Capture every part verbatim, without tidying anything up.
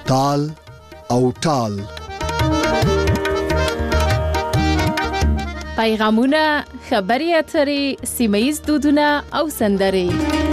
تال او ټال. پیغامونه، خبري اترې، سیمه‌ییز دودونه او سندرې.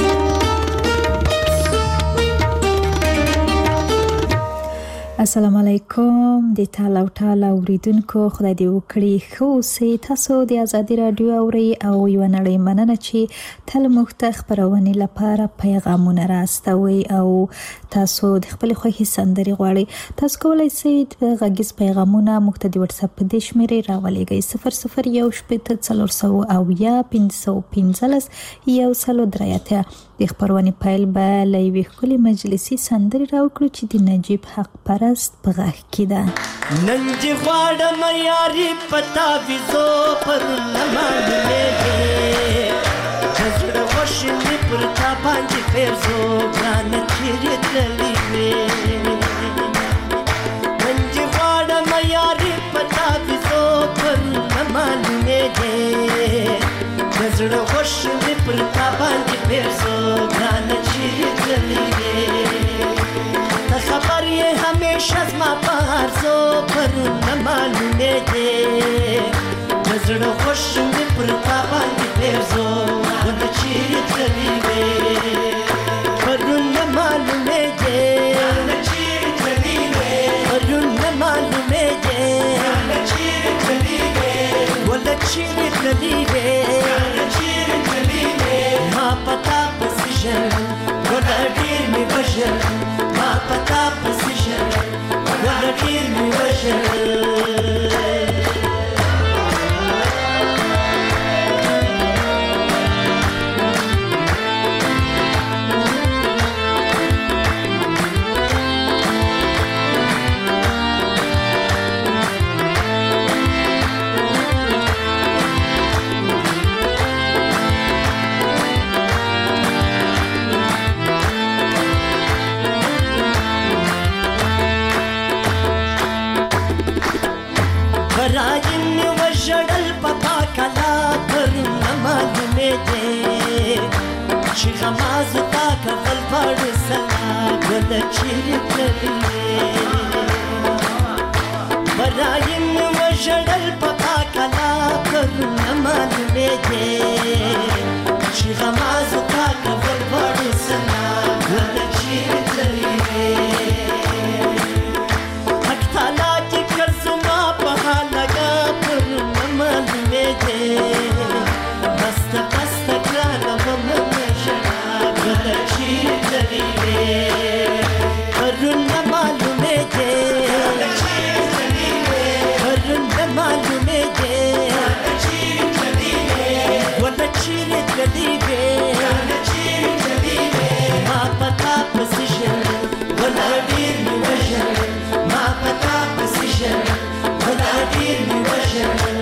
السلام علیکم د ټال او ټال اوریدونکو، خدای دې وکړي ښه اوسئ. تاسو د ازادي رادیو اورئ او یوه نړۍ مننه چې تل موږ ته خپرونې لپاره پیغامونه راستوئ او تاسو د خپلې خوښې سندرې غواړئ. تاسو کولی شئ غږیز پیغامونه موږ ته د وټساپ په دې شمېرې راولېږئ: صفر صفر یو شپېته څلور سوه اویا پنځه سوه پنځلس یو سل درې اتیا. د خپرونې پیل به له یوې ښکلې مجلسي سندرې راوکړو چې د نجیب حق پرست په غږ کې ده. نن چې غواړم یاري پتا ویزو پر لمانډلې زړه وشلې پر تا باندې پرزو ګران چیرې تللې وې. نن چې غواړم یاري پتا ویزو پر لمانډلې زړه وشلې پر تا باندې پرزو ګران چیرې تللې وې. خبر یہ ہمیشہ زما پہر سو پرون نمالونے دے نظر خوش میں پرتا باندې پیرزو ود چیرې تللی وې. پرون نمالونے دے چیرې تللی وې. پرون نمالونے دے چیرې تللی وې. ود چیرې تللی وې. چیرې تللی وې. ما پتا پسیژن ود ډیر می بشر ما پتا پسیژن ود ډیر می بشر. راین وژړل پپا کلا پر نمالومې دې چې غماز تا کفل پړ سلا ګل چیرې تللې. راین وژړل پپا کلا پر نمالومې دې چې غماز تا کفل پړ سلا ګل چیرې تللې. بسته بسته کرانا ممنه شنا ګل چیرې تللی وې. پرون نه معلومې دې پرون نه معلومې دې ګل چیرې تللی وې. ما پتا پسې ژړل ګل ډېر مې وژړل. ما پتا پسې ژړل ګل ډېر مې وژړل.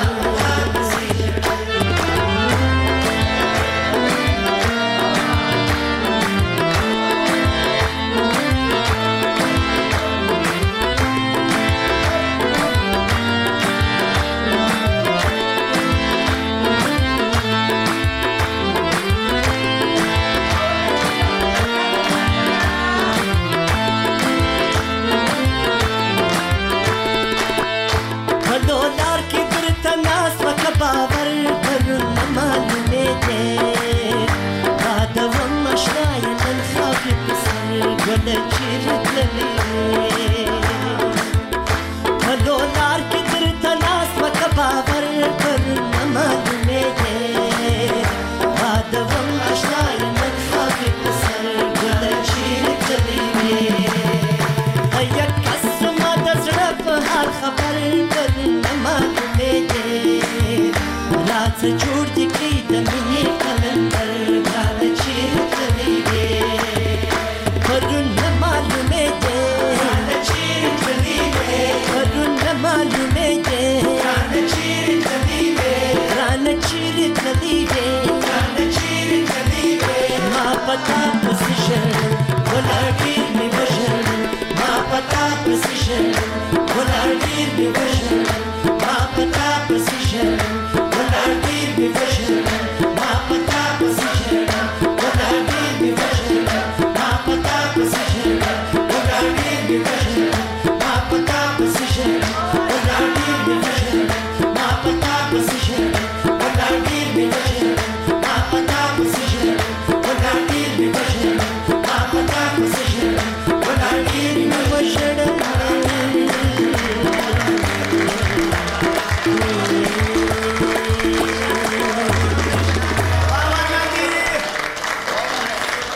جوړ دې کړي د مینې کلندر ګل چیرې تللی وې. پرون نه معلومې دې چیرې تللی وې. پرون نه معلومې دې چیرې تللی وې. رانه چیرې تللی وې. چیرې تللی وې. ما پتا پسې ژړل ګل ډېر مې وژړل. ما پتا پسې ژړل ګل ډېر مې وژړل. ما پتا پسې ژړل ګل ډېر مې وژړل. ما پتا پسې ژړل ګل ډېر مې وژړل. ما پتا پسې ژړل ګل ډېر مې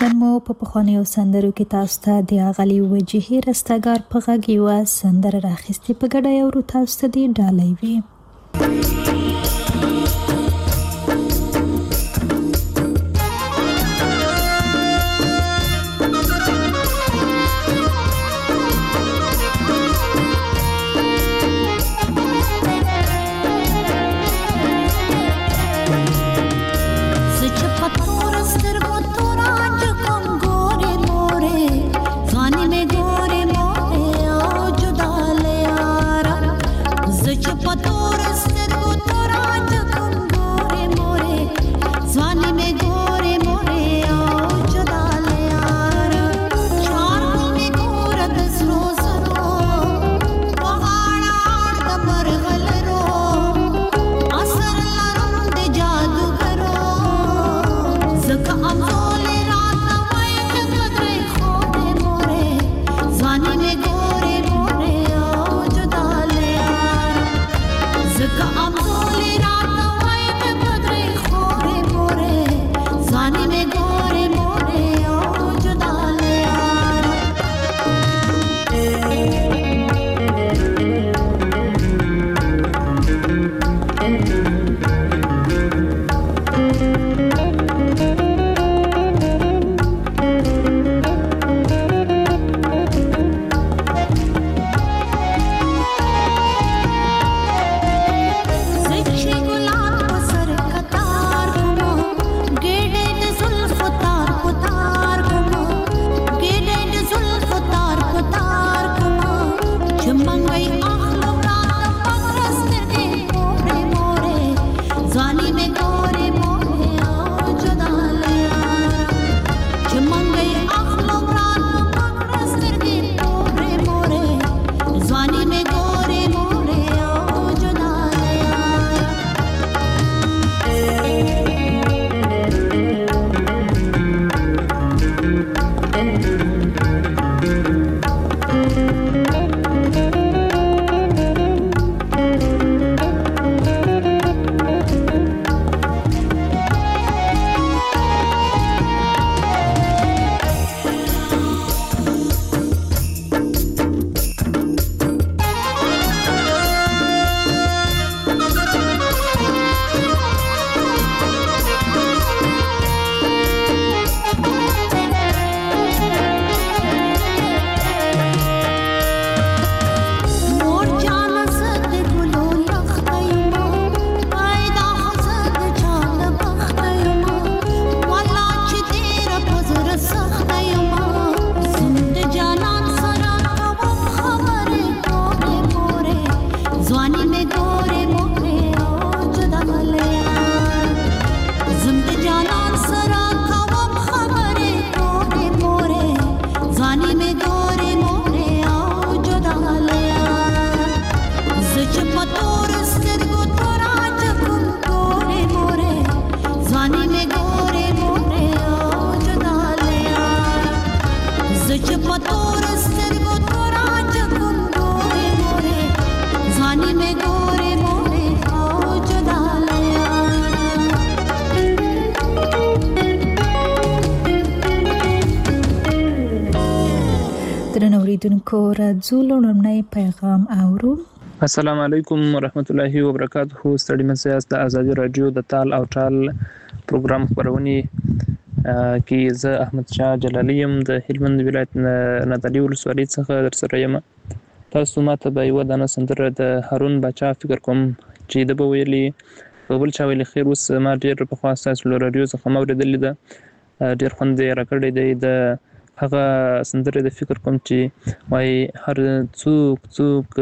نن مو په پخوانیو سندرو کې تاسو ته د اغلی وجهي رستګار په غږ یوه سندره راخیستې په ګډه یې ورو تاسو ته دې ډالۍ وي. اوریدونکو راځو لومړنی پیغام اورو. السلام علیکم ورحمت الله وبرکاته. ستړي مسیاست د ازادي رادیو د تال او ټال پروګرام خبرونې کې زه احمد شاه جلالی يم د هلمند ولایت نادعلي ولسوالۍ څخه در سره یم. تاسو ماته به یوه دانه سندره د هارون باچا فکر کوم چې د به ویلي په بل چا ویلي خیر اوس ما ډېر پخوا ستاسو له راډیو څخه مې اورېدلې ده، ډېر خوند یې راکړی دی. د هغه سندره د فکر کوم چې وایي هر څوک څوک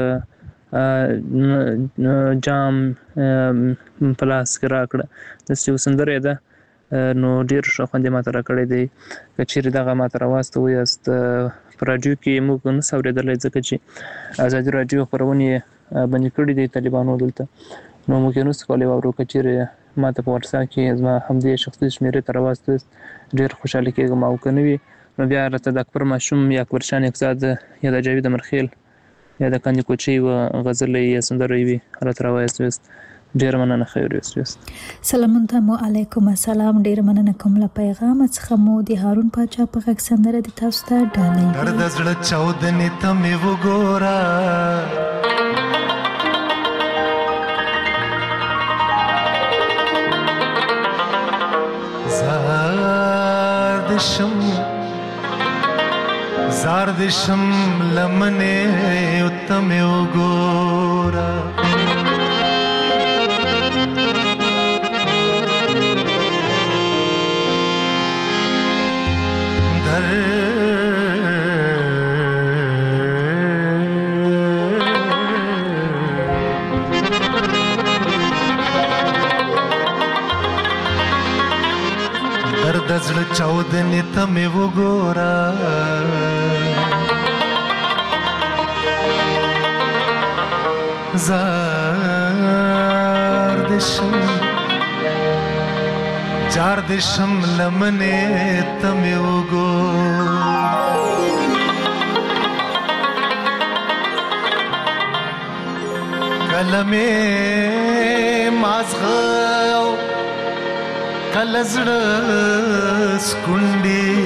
جام په لاس کې راکړه، داسې یو سندره ده، نو ډېر ښه خوند یې ماته راکړی دی. که چیرې دغه ماته راواستوئ په راډیو کې موږ نه سو اورېدلی ځکه چې ازادي راډیو خپرونې بندې کړي دي طالبانو دلته، نو موږ یې نسو کولی واورو. که چیرې ماته په وټساپ کې زما همدې شخصي شمېرې ته راواستوئ ډېر خوشحاله کېږم، او که نه وي نو بیا راته د اکبر ماشوم یا اکبر شاه نکزاد یا د جاوید امرخیل یا د کاندي کوچۍ یوه غزل یا سندره وي راته راوایاست. ډیر مننه خیر یوسف. سلامون ته مو علیکم السلام. ډیر مننه کوم له پیغام څخه مو د هارون پاچا په غږ سندره د تاسو ته ډالۍ. درد زړه چاودنې ته مې وګوره زار د شم زار د شم لمنې ته مې وګوره درد زړه چاودنې ته مې وګوره زار د شم جار د شم لمنې ته مې وګوره کله مې مازغه کله زړه سکونډي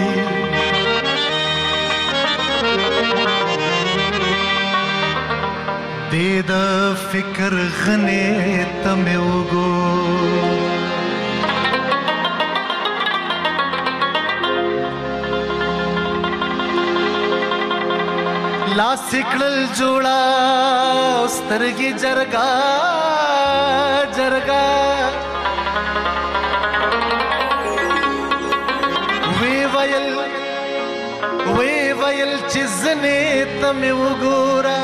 دې د فکر غنې ته مې وګوره لاس کړل جوړا سترګې جرګا جرګا وی ویل وی ویل چې زنې ته مې وګوره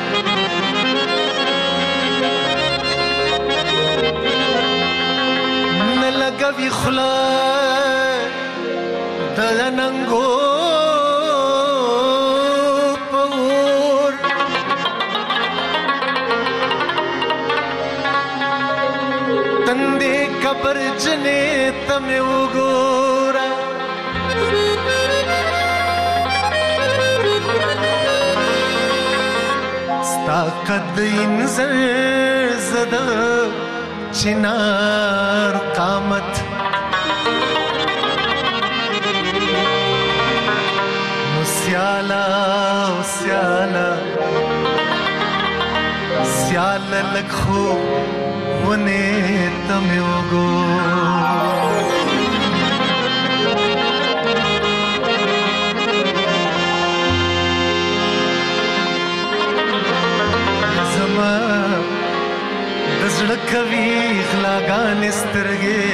نه لګوي خوله د ننګو قبر جنې ته مې وګوره ستا قد انظر زده چنار قامت نو سیالا سیالا سیالا لږ خو ونې ته مې وګوره زما د زړه کوي غلاګانې سترګې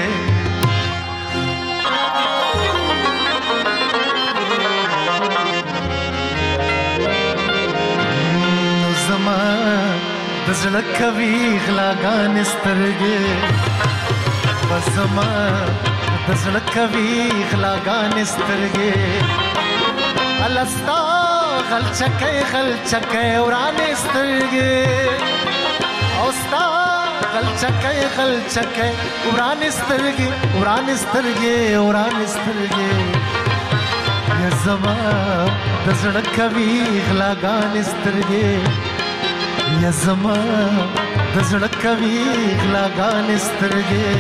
نو زما د زړه کوي غلاګانې سترګې بس زما د زړه کوي غلاګانې سترګې الستا غلچکې غلچکې ورانې سترګې او ستا غلچکې غلچکې ورانې سترګې ورانې سترګې ورانې سترګې یا زما د زړه کوي غلاګانې سترګې یا زما د زړه کوي غلاګانې سترګې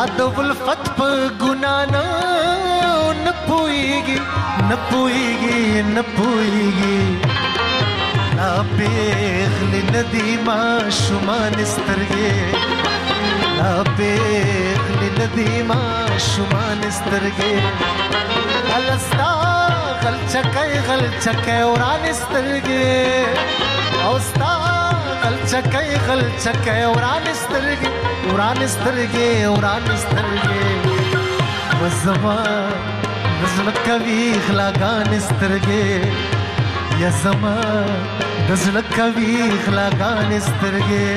د ولفت په ګنا نه نه پوهیږي نه پوهیږي نه پوهیږي لا پیغلې ندي ماشومان سترګې لا پیغلې ندي ماشومان سترګې الستا غل چکای غل چکای وران سترګې او ستا غل چکای غل چکای وران سترګې وران سترګې وران سترګې وزما نزل کوي خلاګان سترګې یا زما نزل کوي خلاګان سترګې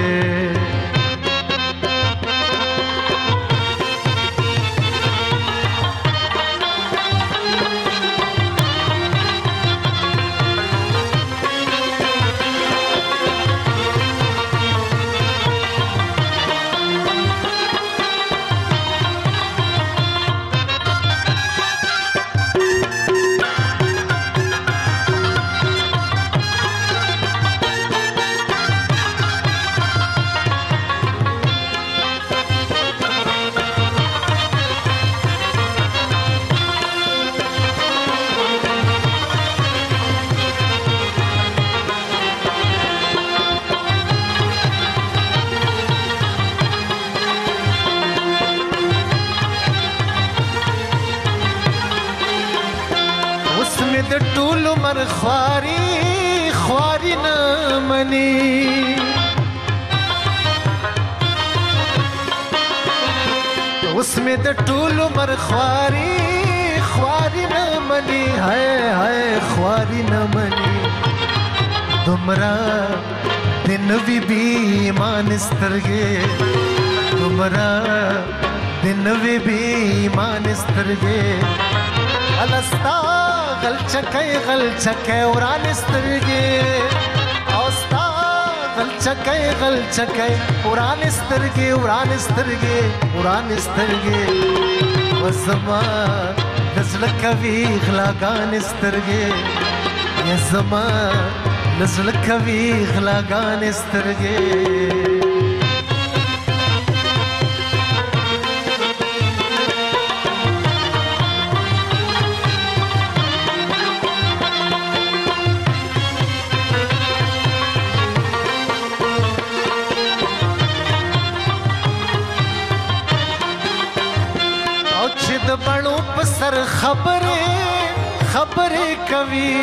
خواري خواري نه مني اوس مې د ټول عمر خواري خواري نه مني هاي هاي خواري نه مني دومره د نوي بي ایمان سترګې دومره د نوي بي ایمان سترګې الستا غل چکای غل چکای وران سترګې او ستا غل چکای غل چکای وران سترګې وران سترګې وران سترګې وزما نزل کوي غلاګان سترګې یا زما نزل کوي غلاګان سترګې بڑو پسر خبرے خبرے کوي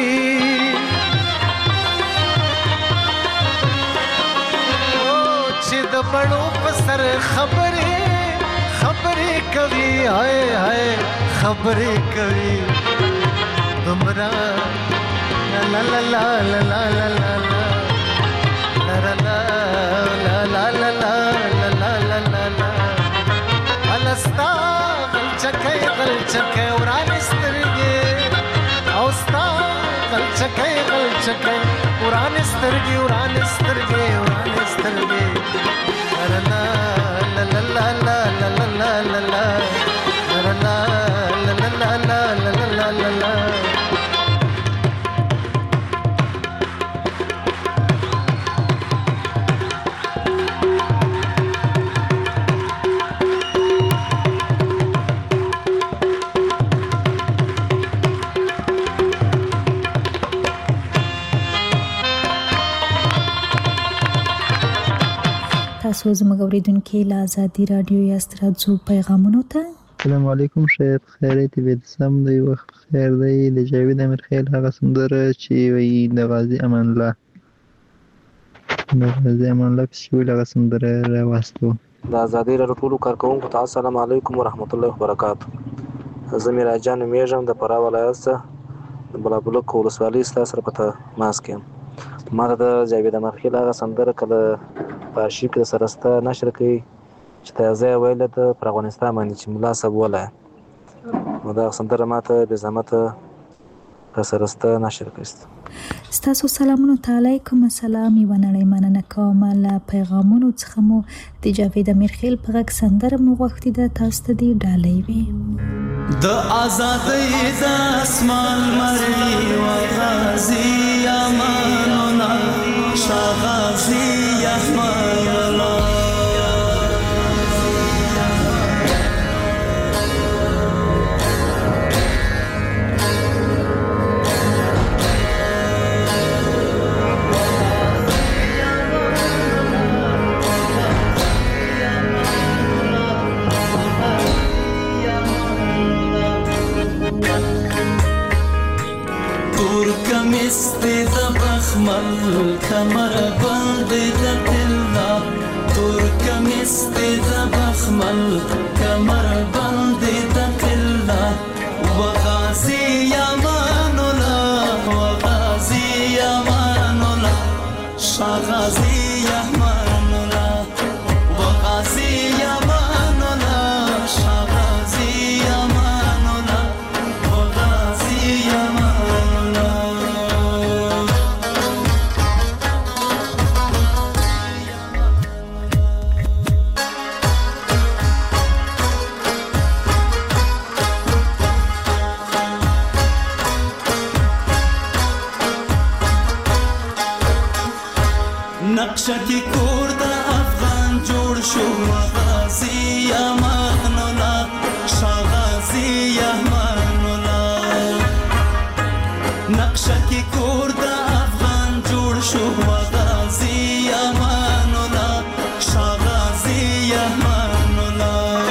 او چې د بڑو پسر خبرے خبرے کوي هاي هاي خبرے کوي تمرا لا لا لا لا لا لا لا لا لا لا لا لا لا لا الستا چکای غل چکای وران سترګې او ستا غل چکای غل چکای وران سترګې وران سترګې وران سترګې لا لا لا لا لا لا لا لا لا لا لا لا لا لا لا تاسو زموږ اوریدونکو له آزادي رادیو یاست راځو پیغامونو ته السلام علیکم شاید خیریت به سم دی وخت خیر دی د جاوید امیر خیل هغه سندره چې وی د غازی امان الله د غازی امان الله چې وی هغه سندره راوستو د آزادي رادیو ټولو کارکونکو ته السلام علیکم ورحمت الله وبرکاته زمير اجان میژم د فرا ولایت څخه د بلابلک ولسوالۍ سره پته ماسکم ما د جاوید امیر خیل هغه سندره کله په شیک سرسته نشر کوي چې تازه ویل د افغانستان باندې چې ملا صاحب ولا نو دا سندره ماته به زحمت په سرسته نشر کړست ستاسو سلامونه علیکم السلام یو نړۍ مننه کوم له پیغامونو څخه مو د جاوید امیر خیل په غږ سندره مو غوښتي د تاسو ته دی ډالۍ وي د آزادۍ د اسمان مري و غازی امان الله شاه غازی احمد الله کمر بند د طلا تور کمیس د بخمل کمر بند د طلا وغازی امان الله وغازی امان الله شغازی امان الله وغازی امان الله شغازی امان الله وغازی امان الله نقشه کی کور د افغان جوړ شو غازی امان الله شغازی امان الله نقشه کی کور د افغان جوړ شو غازی امان الله شغازی امان الله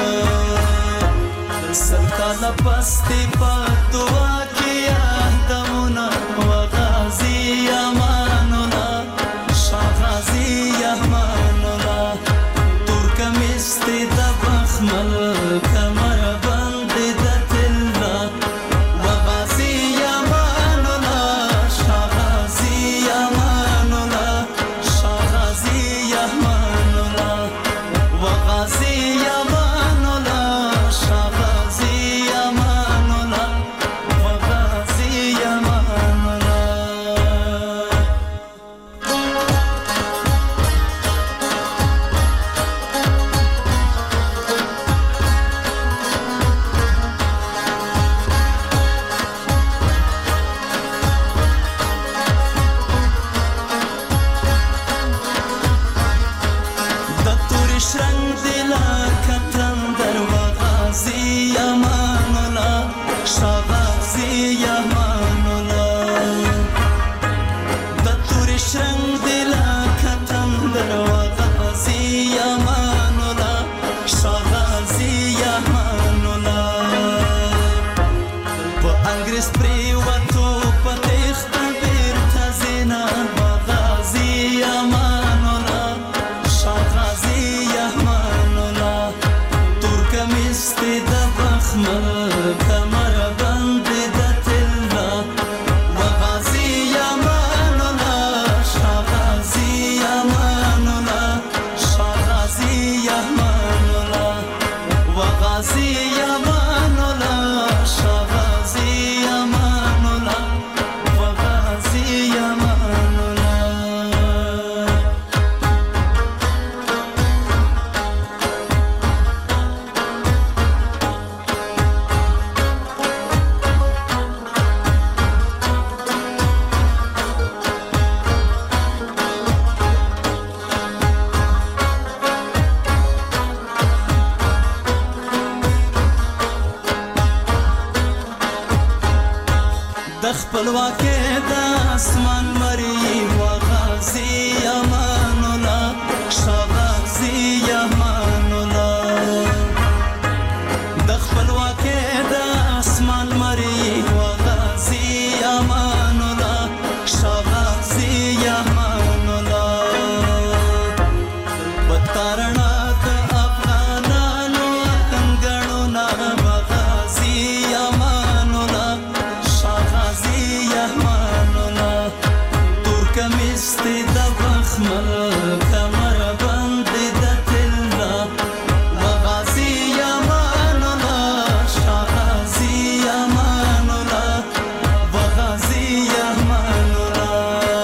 سلطان پستی په دعا کې یادونه غازی امان الله شغازی امان الله تور کمیس د بخمل کمر بند د طلا وغازی امان الله شغازی امان الله شغازی امان الله وغازی امان الله شغازی امان الله وغازی امان الله د تورې شرنګ د لا کتندر وغازی امان الله شغازی امان الله د تورې شرنګ د لا کتندر وغازی امان الله شغازی امان الله په انګریز پریوتو په تخته بیرته زینا وغازی امان الله شغازی امان الله تور کمیس د بخمل کمر بند د طلا وغازی امان الله شغازی امان الله شغازی امان الله وغازی امان الله شغازی امان الله وغازی امان الله د خپلواکۍ د اسمان مری وغازی امان الله شغازی امان الله د خپلواکۍ د اسمان مری وغازی امان الله شغازی امان الله بتارنا د افغانانو انګړونه وغازی امان الله شغازی امان الله تور کمیس د بخمل کمر بند د طلا وغازی امان الله شغازی امان الله وغازی امان الله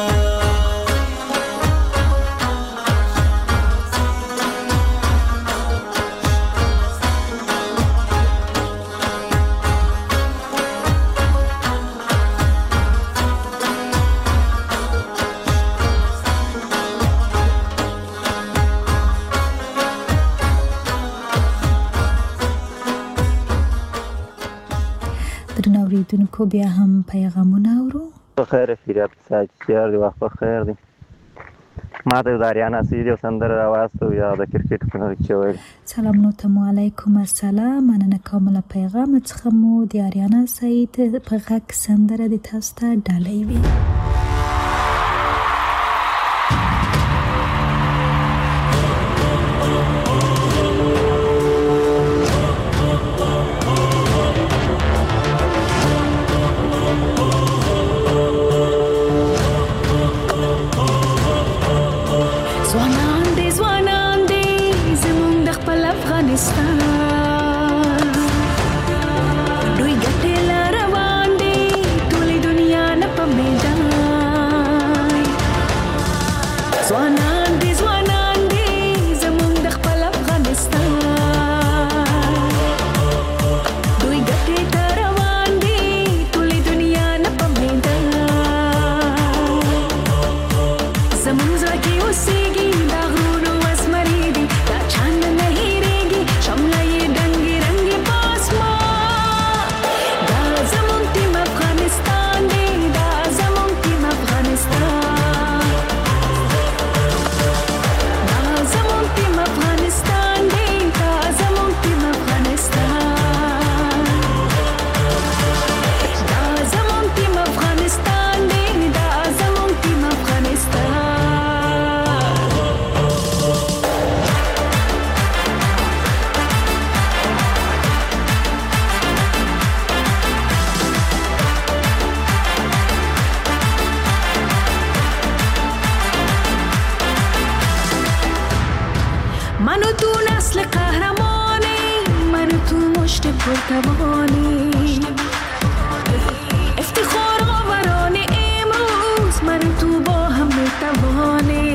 درنو اوریدونکو بیا هم پیغامونه اورو. خیر فریاد ساج تیار دی وخت خیر دی ما ته د اریانا سید یو سندره راوستو یا د کرکټ په نړۍ کې ویل سلام نو ته علیکم السلام مننه کومه پیغام څخه مو د اریانا سید په غږ سندره د تاسو ته ډالۍ وي ځوانان دي ځوانان دي زمونږ د خپل افغانستان دوی ګټې ته روان دي ټولې دنیا نه په میدان زمونږ زړه کې اوسېږي دا غرونه وزمري دي دا چاند نه هېرېږي شمله یې ډنګې رنګې په اسمان دا زمونږ ټیم افغانستان دی دا زمونږ ټیم افغانستان منو تو نسل قهرمانی منو تو مشت پرتوانی افتخار آوران امروز منو تو با هم میتوانی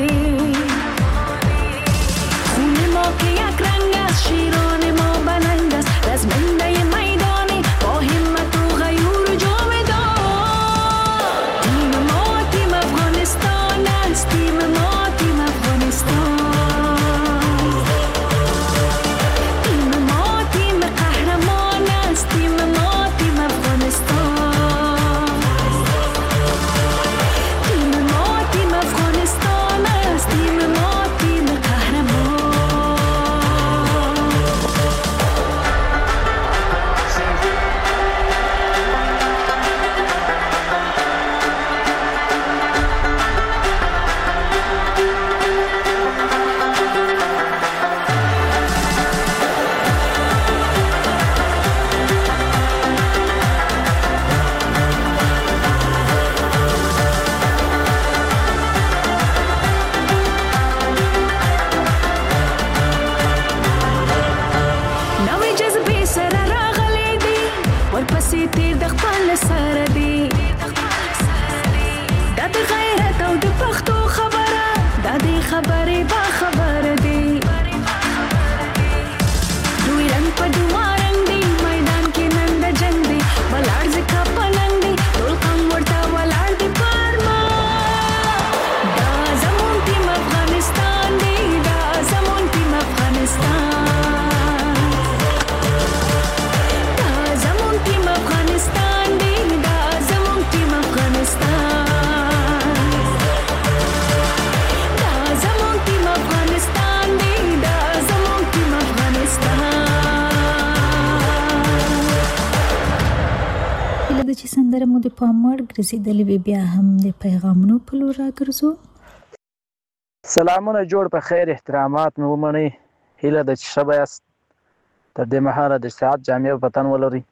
خون ما که یک رنگ است شیران ما بلند است رزمنده میدانی با همت و غیور و جاودان تیم ما تیم افغانستان است تیم ما تیم افغانستان چې سندره مو د پاموړ ګرځېدلې وي بیا هم د پیغامونو په لور راګرځو. سلامونه جوړ په خیر احترامات مې ومنئ هیله ده چې ښه به یاست تر دې مهاله د ساعت جامع په تن ولرئ.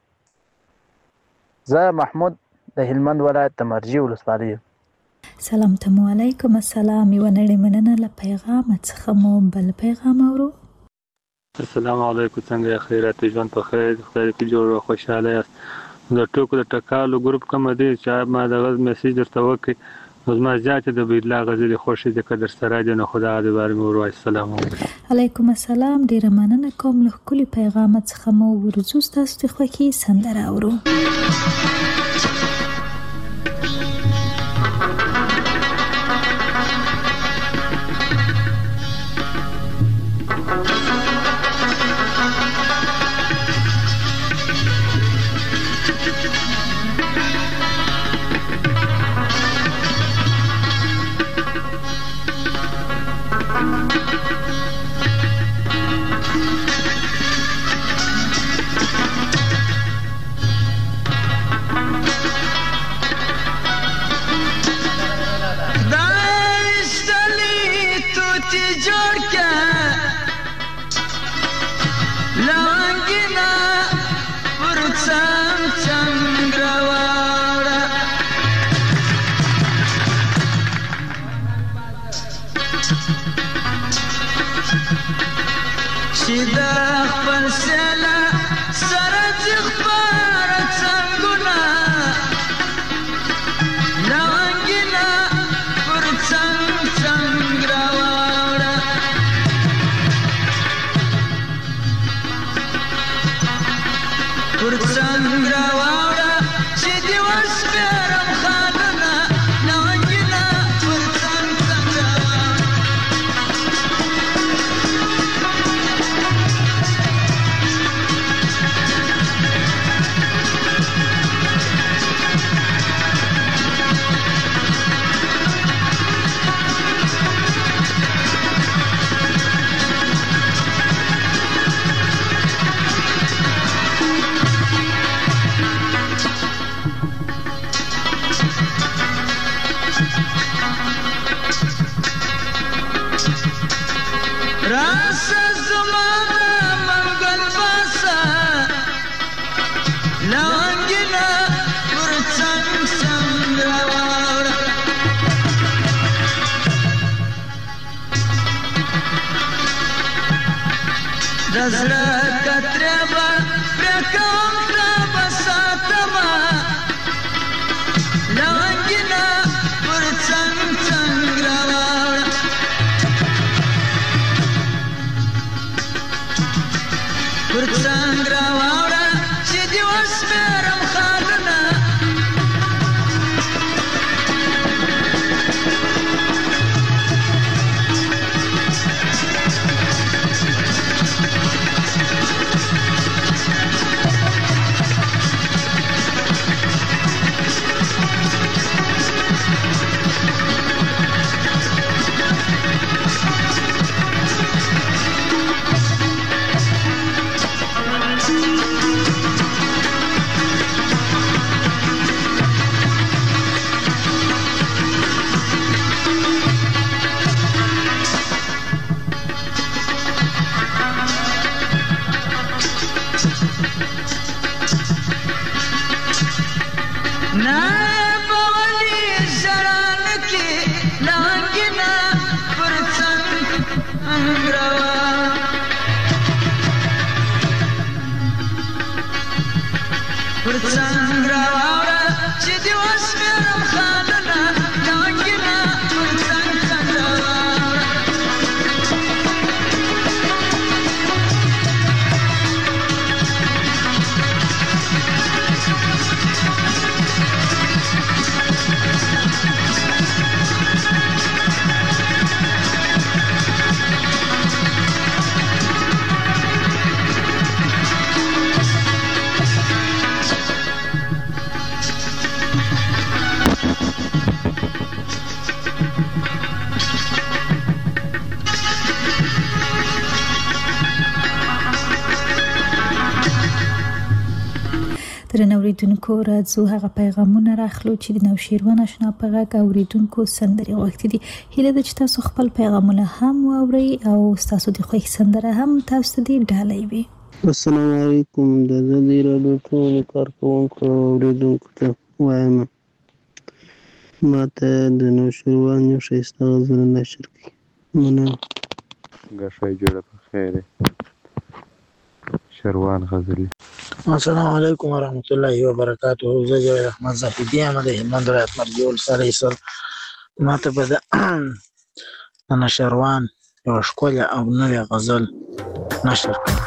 زه محمود د هلمند ولایت د مرجې ولسوالۍ یم. سلام ته مو علیکم السلام یوه نړۍ مننه له پیغامه څخه مو بل پیغام اورو. السلام علیکم څنګه یې خیرات ژوند په خیر خدای دې جوړ او خوشحاله یاست. د ټوکو د ټکالو ګروپ کوم دی چې ما دغه میسج درته وکړ نو زما زیاتې د بیدلا غزلې خوښې دي که در سره دي نو خدا دې بارې مې وروایي. السلام علیکم. علیکم السلام ډېره مننه کوم له ښکلي پیغامه څخه مو ورځو ستاسو د خوښې سندره اورو. Sangra راسه زمانه منګل باسه لونګینه پر څنګ څنګ راوړه د زړه کترې به پرې کوم کړه به ساتمه لونګینه پر څنګ څنګ راوړه پر څنګ راوړه چې دې وسپېرم خالونه اوریدونکو راځو هغه پیغامونه راخلو چې د نوشیروان آشنا په غږ اوریدونکو سندري غوښتي دي. هیله ده چې تاسو خپل پیغامونه هم واورئ او تاسو د خوښ سندره هم تاسو دې ډالۍ وي. السلام علیکم. د زړه راډیو ټول کارکونکو اوریدونکو ته وایم ماته د نوشیروان یو ښایسته غزل نشر کړي. مننه. ګښه جوړه په خیر شروان غزلی. السلام علیکم ورحمت الله وبرکاته. زه جاوید احمد زاهدی یم د هلمند ولایت مرجع ولسوالۍ سر. ماته به د نوشیروان یوه ښکلې او نوې غزل نشر کړه.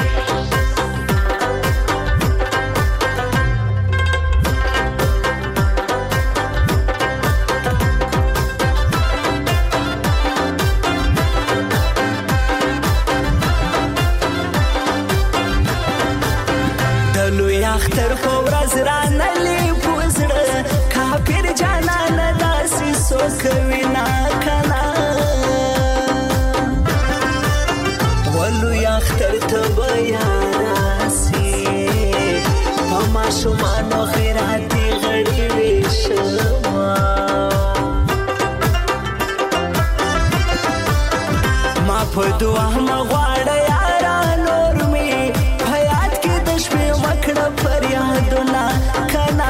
اختر په ورځ رانلې پوزړه کافر جانان داسې سوکوي نا کنا ولو اختر ته بیا راسي په ماشومانو خیراتي غړي ویشما ما په دعا مغواړه یارا نور می فریادونه کنا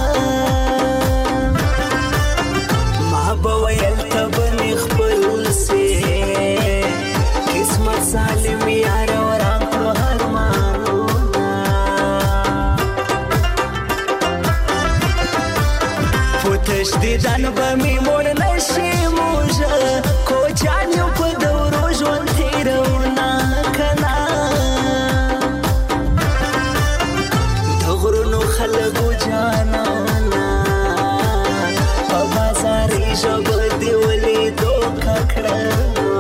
ما به ویل ته به خپل سي قسمت سالم یار وران کړو ارمانونه پوتش دي ځان به می مور نشي موجه کوچان یو په دورو ژوند تیرونه کنا خلقو جانانا په بازاري ژبه دې ولیدو ککړه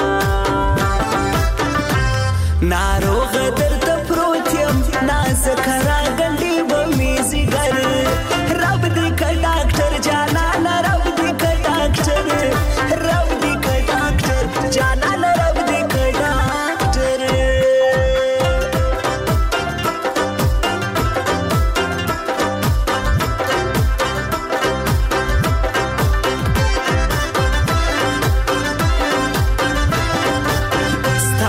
ناروغه درته پروت یم نازکه راګنډې به مې ځیګر رب دې که ډاکټر جانانا رب دې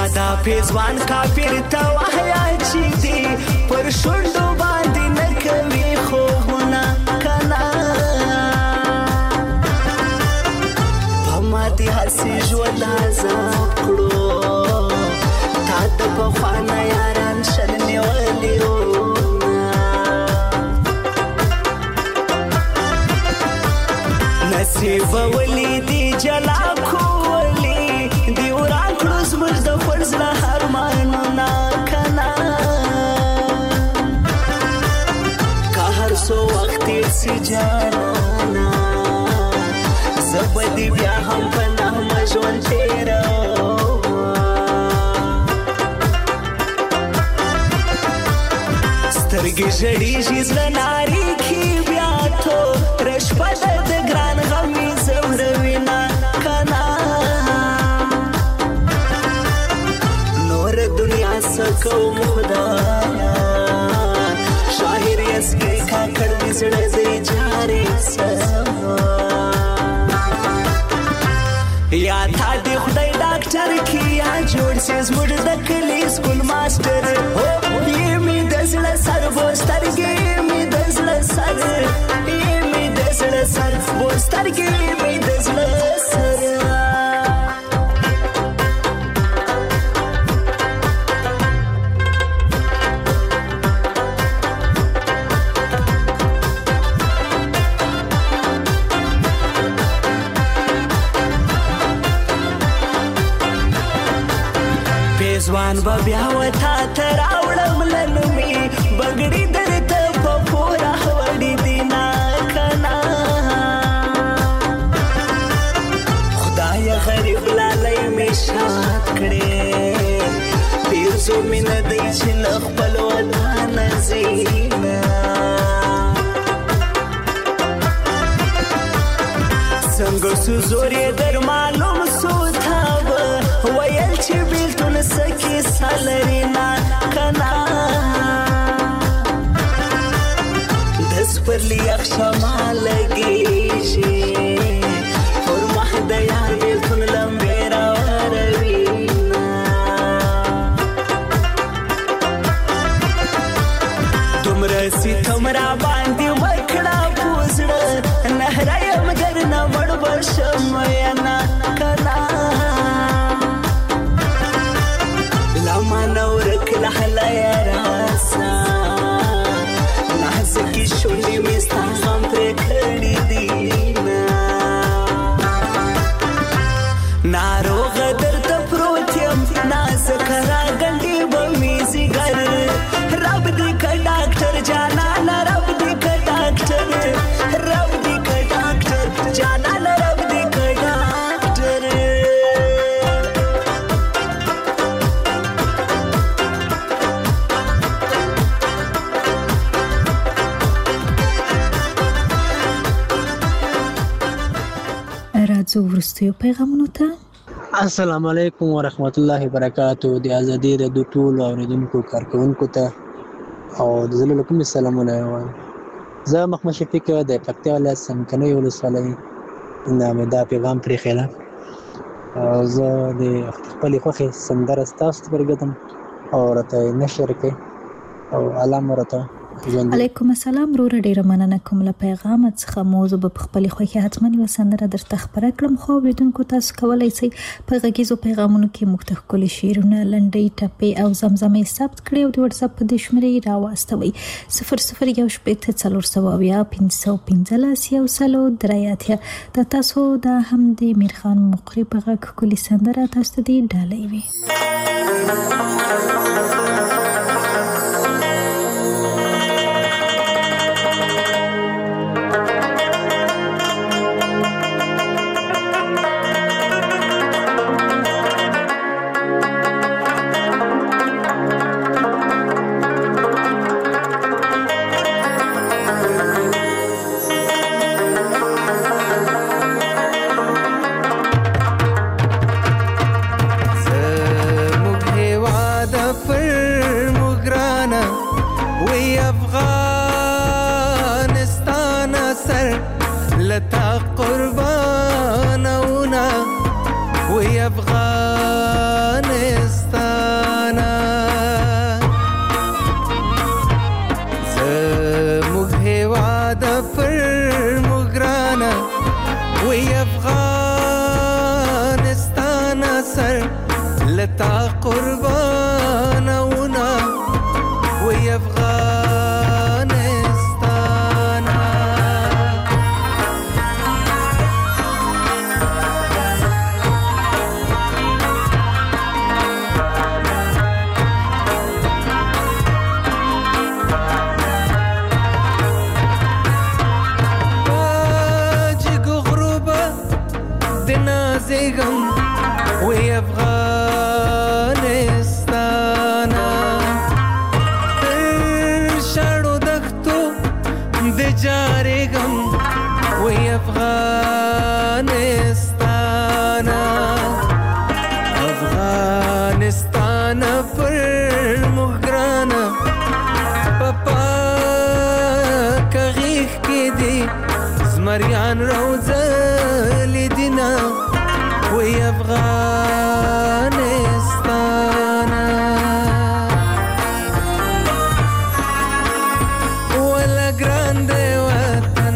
دا پیزوان کافر ته وحیا چې دی پر شونډو باندې نه کوي خوبونه کنه په ماتې هسې ژوند عذاب کړو تا د پخوانه یاران شل نیولي نصیب ولی دی جلا کولی دی وران کړو زموږ د خپل زړه ارمانونه کنه که هر څو وخت تېر سي جانانه زه به دې بیا هم په نغمه ژوند تېروم سترګې ژړېږي زړه نارېږي بیا توره شپه ده د ګران غم مې ځوروینه کنه نوره دنیا څه کوم خدایا شاعر یسکې کاکړ مې زړه دی جارې سما یا تا دې خدای ډاکټر کې یا جوړ سي زموږ د کلي سکول ماسټر یې مې د زړه سر بوسترګې مې د زړه سر یې مې د زړه سر بوسترګې مې د زړه سر ځوان به بیا وتا ته راوړم لنومې بګړي درته په پوره وړي دینه کنه خدای غریب لالی مې شاد کړې پیرزو مې نه دی چې له خپل وطنه ځینه څنګه سو زور یې در معلوم سو تا به ویل چې بیلتون سکې سالري نه کنه د سپرلي یخ شمع لګېږي پر مخ د یار بیلتون لمبې راوروینه دومره ستم را باندې وکړه په زړه نهره یم درنه مړ به شم ینه کنه منورک لحلا یا راسا نازکی شونډې مې ستا غم پرې کړي دینه ناروغه درته پروت یم نازکه راګنډې به مې ځیګر رب دې که ډاکټر جانانه رب دې که ډاکټر رب دې که ډاکټر جانانه رب دې که ډاکټر راځو وروستیو پیغامونو ته السلام علیکم ورحمت الله وبرکاتو د ازادي رادیو ټولو اوریدونکو کارکونکو ته او د زړه له کومې سلامونه وایم زه محمد شفیق د پکتیا ولایت څمکنیو ولسوالۍ نه مې دا پیغام پرېښی او زه د خپلې خوښې سندره ستاسو ته ورګدم او راته نشر کړئ او الله مو راته علیکم السلام وروره ډیره مننه کوم له پیغام څخه موضوع په خپلې خوښې حتما یوه سندره درته خپره کړم خو اورېدونکو تاسو کولی شئ په غږیزو پیغامونو کې موږ ته ښکلي شعرونه لنډۍ ټپې او زمزمې ثبت کړئ او د وټساپ په دې شمېرې راواستوئ صفر صفر یو شپېته څلور سوه اویا پنځه سوه پنځلس یو سلو درې اتیا دا تاسو دا هم د میرخان مقري په غږ ښکلې سندره تاسو ته دې ډالۍ وي افغانستان لتا قربانونا وی افغانستانا زیگم وی افغانستانا در شاړو دښتو د جارېږم وی افغانستانا افغانستانا پر موږ ګرانه په پاکه غېږ کې دي زمریان روزلي دینه وی افغانستانا ولا ګران دی وطن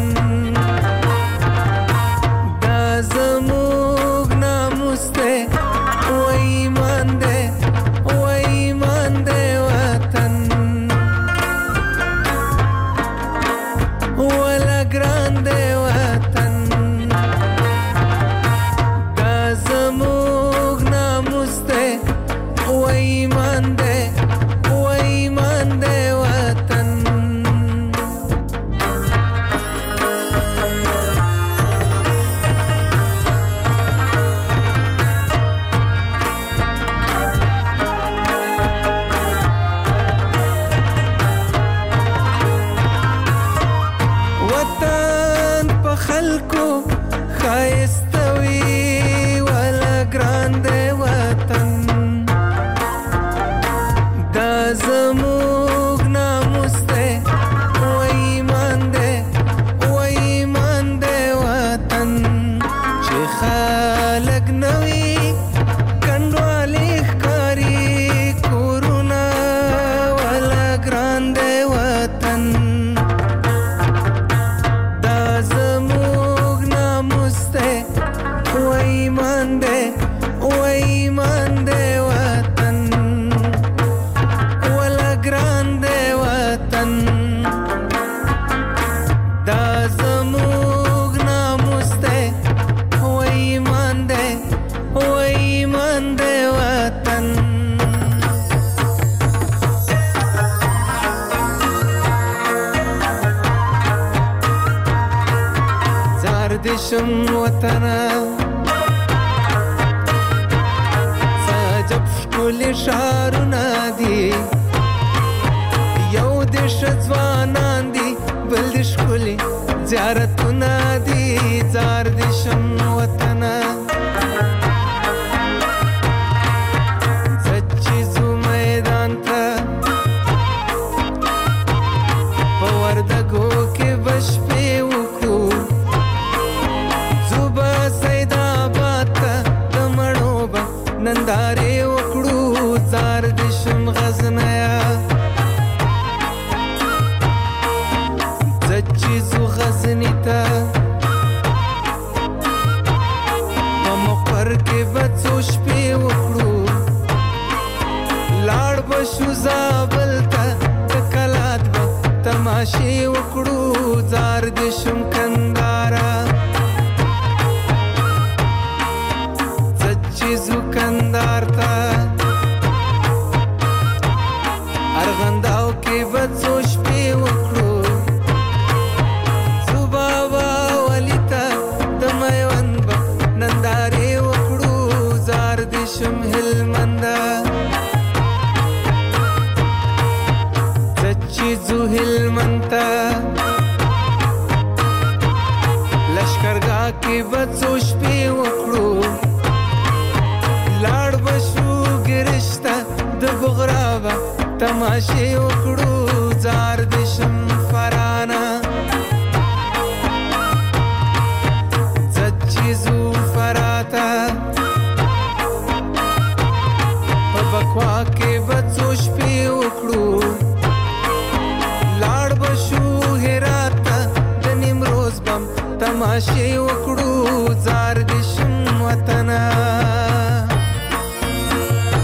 دا زموږ ناموس دی و ایمان دی و ایمان دی وطن ولا ګران دی وطن زموږ ناموس دی و ایمان دی و ایمان دی وطن وطن په خلکو ښایسته وي زموږ ناموس دی و ایمان دی و ایمان دی وطن چې خلک نوي کنډوالې ښکاري کورونه ولا ګران دی وطن دا زموږ ناموس دی و ایمان دی و ایمان دی وطن ګران دی وطن دا زموږ ناموس دی و ایمان دی و ایمان دی وطن زار دې شم وطنه سجب ښکلي ښارونه دي یو دې ښه ځوانان دي بل دې ښکلي زیارتونه دي زار دې شم وطنه زه چې ځو میدان ته په وردګو کې به شپې وکړو ځو به سیدآباد ته د مڼو به نندارې وکړو زار دې شم غزنیه زو غزنی ته په مقر کې به څو شپې وکړو لاړ به شو زابل ته د کلات به تماشې وکړو زار دې شم کندهاره زه چې ځو کندهار ته ارغنداو کې به څو شپې وکړو نندارې وکړو زار دې شم هلمنده زه چې ځو هلمند ته لښکرګاه کې به څو شپې وکړو لاړ به شو ګرش ته د بغرا به تماشې وکړو زار دې شم فرانه زه چې ځو فراته په بکوا کې به څو شپې وکړو لاړ به شو هرات ته د نیمروز بم تماشې وکړو زار دې شم وطنه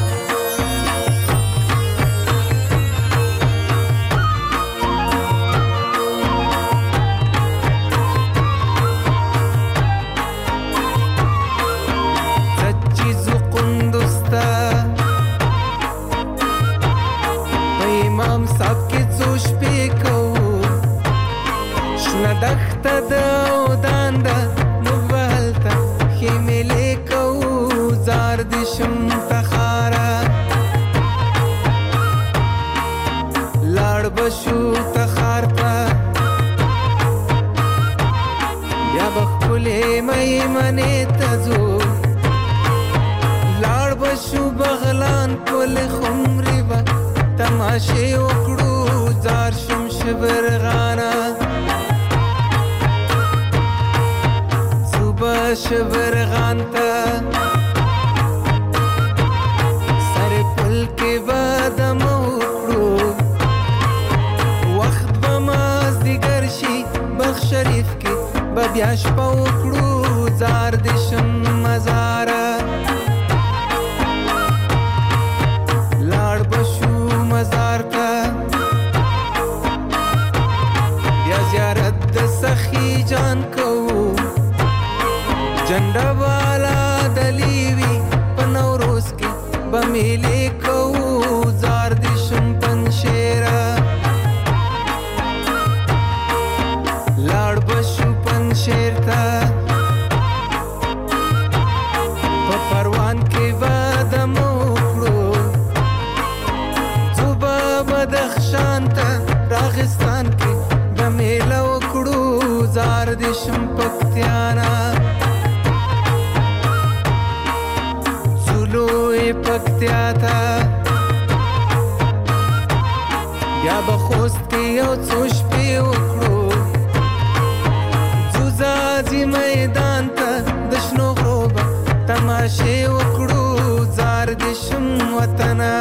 زار د شم تخارا لاړ بشو تخار تا بیا بخلې مې منې تزو لاړ بشو بغلان کول خمري با تماشه وکړو زار شم شبر غانا صبح شبر غانتا سر پل کې بادم وکړو وخت بماز دیگر شي بخ شریف کې بیا شپه وکړو زار د شم مزاره لاړ بشو مزار ته بیا زیارت د سخی جان کوو جنډه والا دلیوی په نوروز کې به میلې کوو زار د شم پنشیره لاړ بشو پنشیر ته په پروان کې بادم وکړو صوبه بدخشان ته راغستان کې به میله وکړو زار د شم پکتیانا زولوی پکتیا ته بیا به خوست کې یو څو شپې وکړو ځوځازي میدان ته د شنو غرو به تماشې وکړو زار د شم وطنه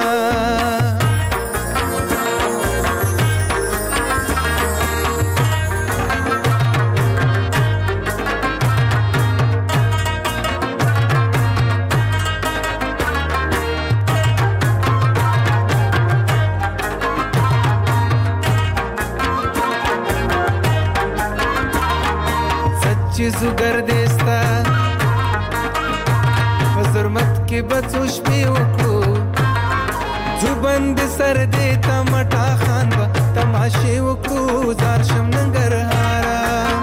زوګر دیستا حضرمت کې بچو شپې وکړو زوبند سر دیتا مټا خان با تماشې وکړو زار شم ننګرهارا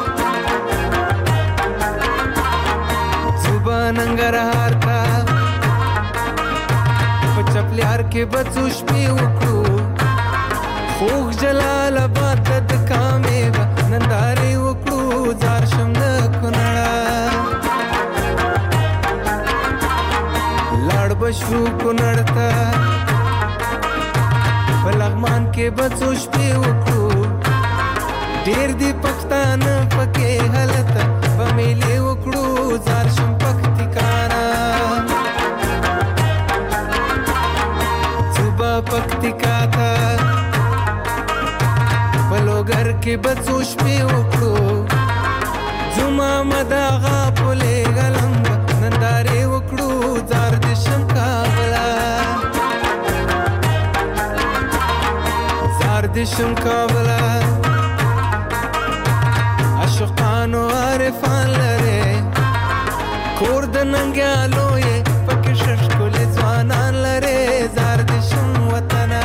زوبا ننګرهار تا په چپلیار کې بچو شپې وکړو خوږ جلال آباد د کامې با نندارې وکړو زار شم د کونړه لاړ بشو کونړ ته په لغمان کې بڅو شپې وکړو ډېر دي پښتانه پکې هلته به میلې وکړو زار شم پکتیکانا صوبه پکتیکا ته په لوګر کې بڅو شپې وکړو زما مداغا پولې غلم نندارې وکړو زار د شم کابلا زار د شم کابلا عاشقانو عارفان لري کور د ننګیالو یې پکې ششکولې ځوانان لري زار د شم وطنه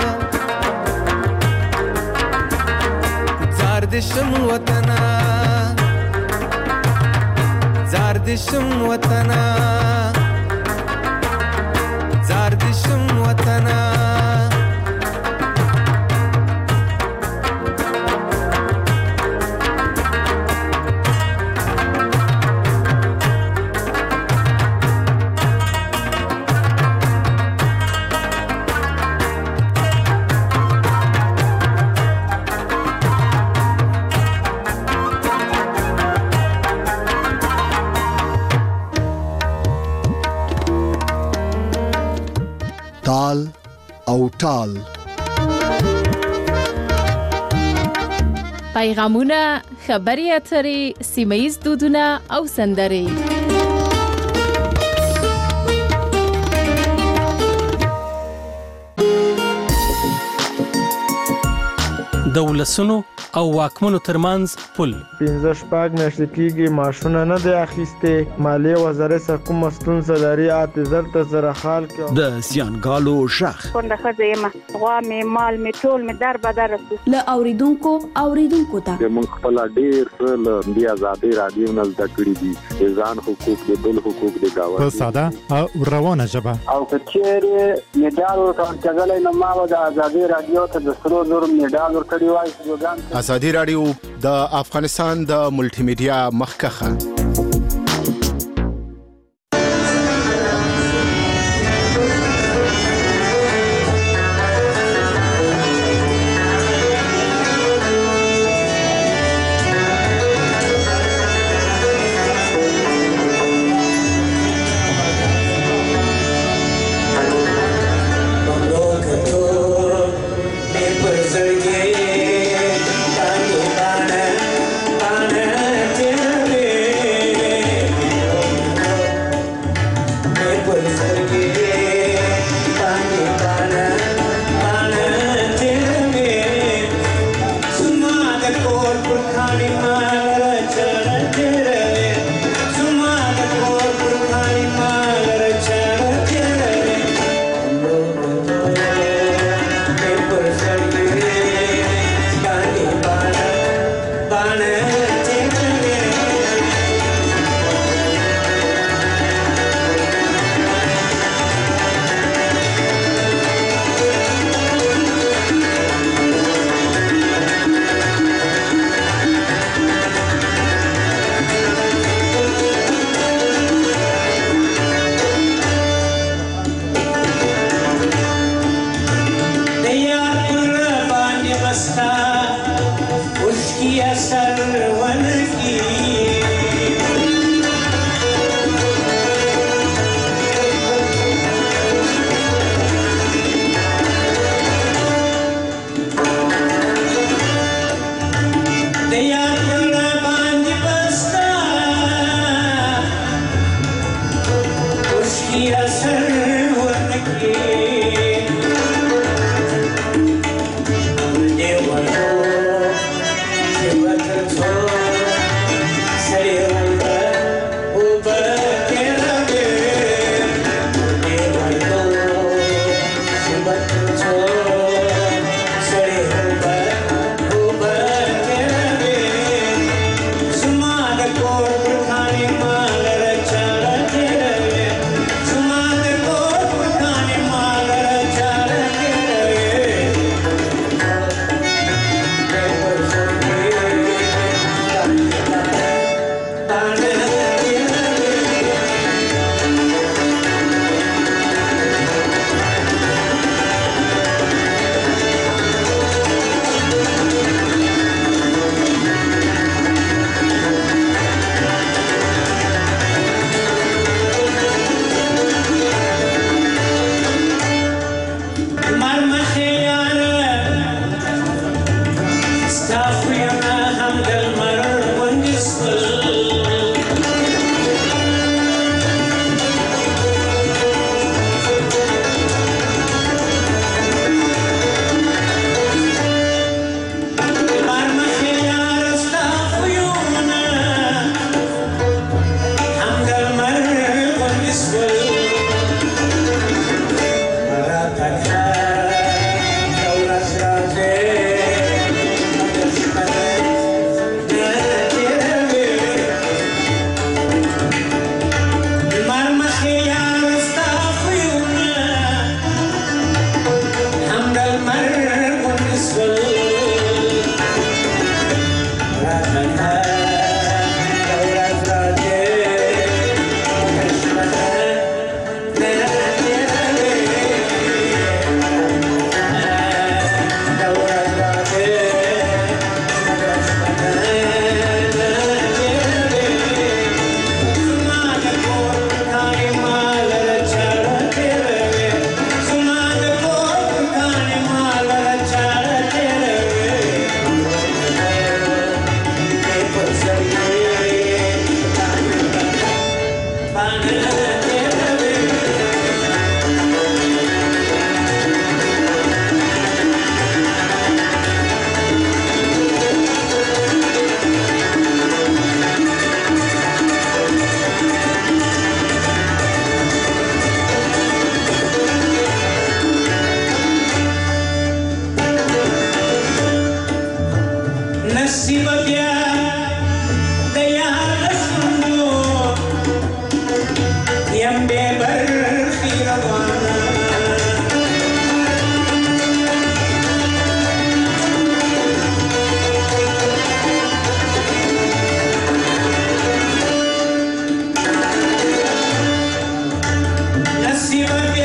زار د شم وطنه زار د شم وطنه زار د شم وطنه تال او ټال پیغامونه، خبري اترې، سیمه‌ییز دودونه او سندرې د ولسونو او واکمنو ترمنځ پل. پنځه شپږ میاشتې کېږي معاشونه نه دی اخیستې. مالیې وزارت څخه کومه ستونزه لري اته زر ته زره خال کې. د سیانګالو شخ کونډه ښځه یم، غوا مې مال مې ټول مې در بدر رسو. له اوریدونکو اوریدونکو ته موږ خپل ډیر څه له دې ازادي رادیو نه زده کړي دي، د ځان حقوق د بل حقوق د گاونډي په ساده او روانه ژبه. او کچېرې میډال ورکول کېدلی نو ما به د ازادي رادیو ته د سرو زرو میډال ورکړی وای. ازادي رادیو د افغانستان د ملټي میډیا مخکخه. Sumada نسيمك